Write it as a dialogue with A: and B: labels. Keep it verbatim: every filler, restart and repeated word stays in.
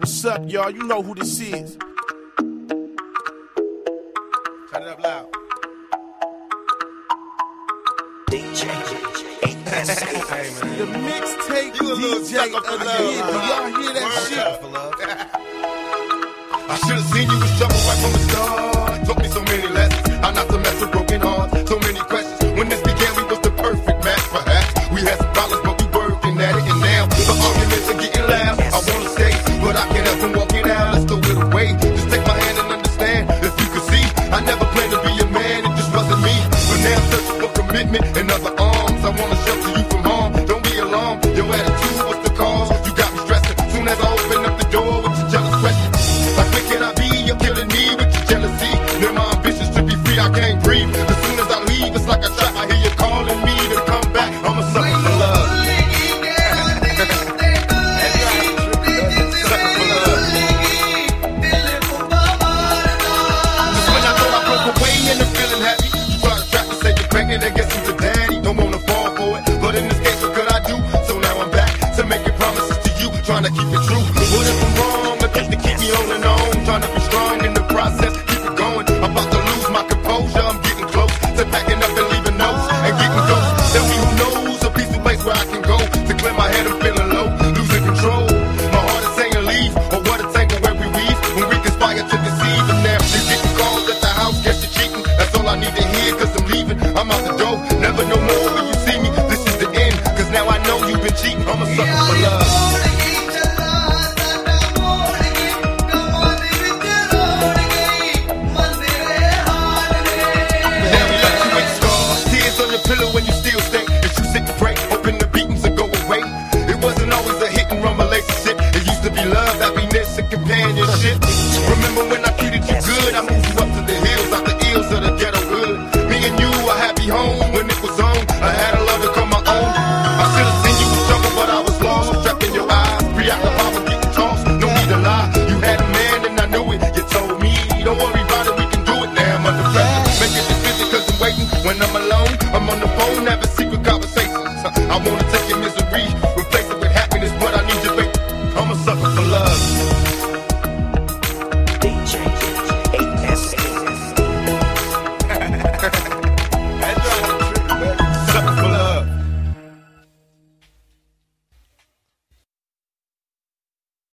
A: What's up, y'all? You know who this is. Turn it up loud. D J. Hey, man. The mixtape D J of the year. Do y'all hear that shit?
B: I should have seen you was trouble right from the start. Taught me so many lessons. How not to mess with broken hearts. So many questions. When this began, we was the perfect match, perhaps. We had some problems, but we working at it. And now the arguments are getting loud. I wanna stay, but I can't help from walking out. Let's go with a way. Just take my hand and understand. If you could see, I never planned to be a man. It just wasn't me. But now I'm searching for commitment and other arms. I wanna shelter you from harm. Don't be alarmed. Your attitude was the cause. You got me stressing. Soon as I open up the door with your jealous questions. Like, where can I be? You're killing me with your jealousy. Now my ambitions to be free, I can't breathe. As soon as I leave, it's like a trap. I hear you calling me to come back. I'm a sucker for love. Just when I thought I broke away and I'm feeling happy, you try to trap me, say you're banging and guess who's the daddy? Don't wanna fall for it, but in this case, what could I do? So now I'm back to making promises to you, trying to keep it true. What if I'm wrong? To keep me on and on, trying to be strong in the process, keep it going. I'm about to